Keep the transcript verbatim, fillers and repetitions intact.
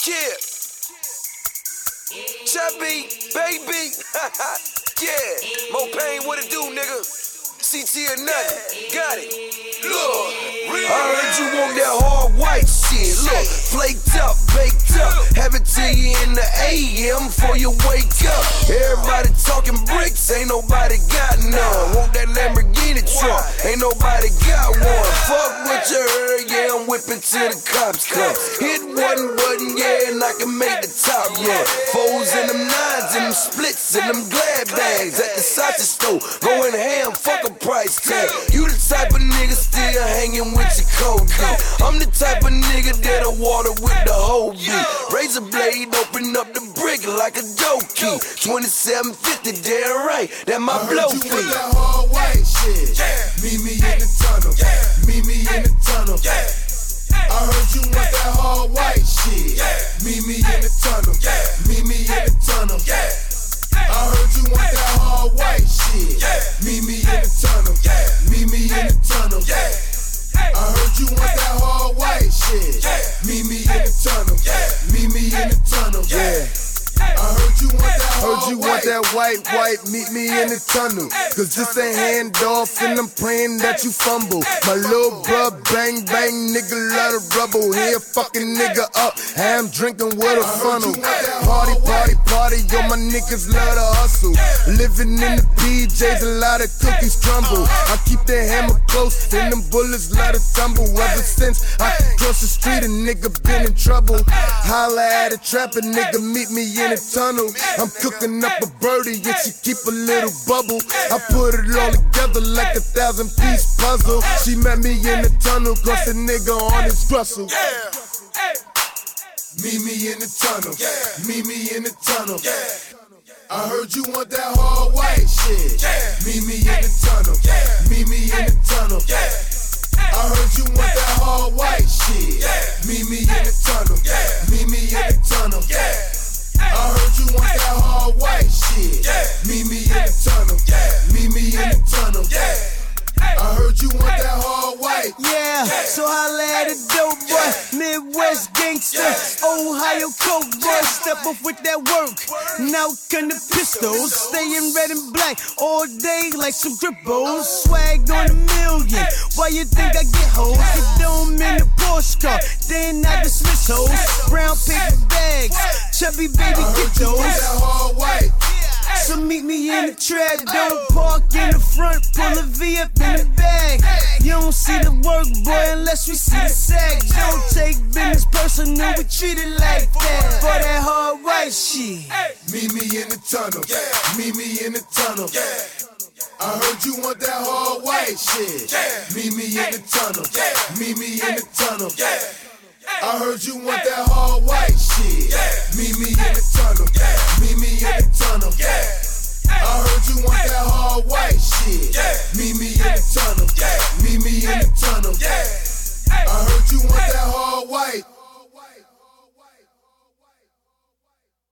Yeah. Chubby, baby. Yeah. Mo Pain, what it do, nigga? C T or nothing. Got it. Look. I heard you want that hard white shit. Look, flaked up, baked up. Have it to you in the A M before you wake up. Everybody talking bricks, ain't nobody got none. Want that Lamborghini truck, ain't nobody got one. Fuck what you heard, yeah, I'm whipping till the cops come. Hit one button, yeah, and I can make the top run. Foes and them nines and them splits and them glad bags at the Sachi store. Going ham, fuck a price tag. You the type of nigga still hanging with your cold D. I'm the type of nigga that'll water with the whole beat. Razor blade, open up the brick like a dope key. twenty-seven fifty, damn right, that my blow fee. I heard you with that hard white shit. Meet me in the tunnel. Meet me in the tunnel. I heard you want that hard white shit. Meet me in the tunnel. Meet me in the tunnel. I heard you want that hard white shit. Meet me in the tunnel. Meet me in the tunnel. I heard you want that hard white shit. Meet me in the tunnel. Meet me in the tunnel. Yeah. I heard you want that Heard you want white. that white, white, meet me in the tunnel. Cause this ain't handoff and I'm praying that you fumble. My little bruh, bang, bang, nigga, lot of rubble. Here, fucking nigga up, I'm drinking with a funnel. Party, party, party, yo, my niggas love to hustle. Living in the P Js, a lot of cookies crumble. I keep the hammer close and them bullets let it tumble. Ever since I could cross the street, a nigga been in trouble. Holla at a trapper, nigga, meet me in the tunnel. I'm cooking up a birdie and she keep a little bubble. I put it all together like a thousand piece puzzle. She met me in the tunnel, cause a nigga on his Brussels. Meet me in the tunnel. Meet me in the tunnel. I heard you want that hard white shit. Meet me in the tunnel. Meet me in the tunnel. I heard you want that hard white shit. Meet me in the tunnel. Meet me in the tunnel. I heard you want that hard white shit. Meet me in the tunnel. Meet me in the tunnel. I heard you want that hard white. Yeah, so holla at a dope boy, Midwest gangster, Ohio coke boy, step off with that work. Now come the pistols, staying red and black all day like some cripples. Swag on a million, why you think I get hoes? It don't mean a Porsche car, then I dismiss hoes. Brown paper bags, chubby baby get those. That hard white. So meet me in the trap, don't park in the front, pull a V up in the bag. You don't see the work, boy, unless we see the sack. Don't take business personal, we treat it like that. For that hard white shit. Meet me in the tunnel. Meet me in the tunnel. I heard you want that hard white shit. Meet me in the tunnel. Meet me in the tunnel. I heard you want that hard white shit. Meet me in the tunnel. Meet me in the tunnel. I heard you want that hard white shit. Meet me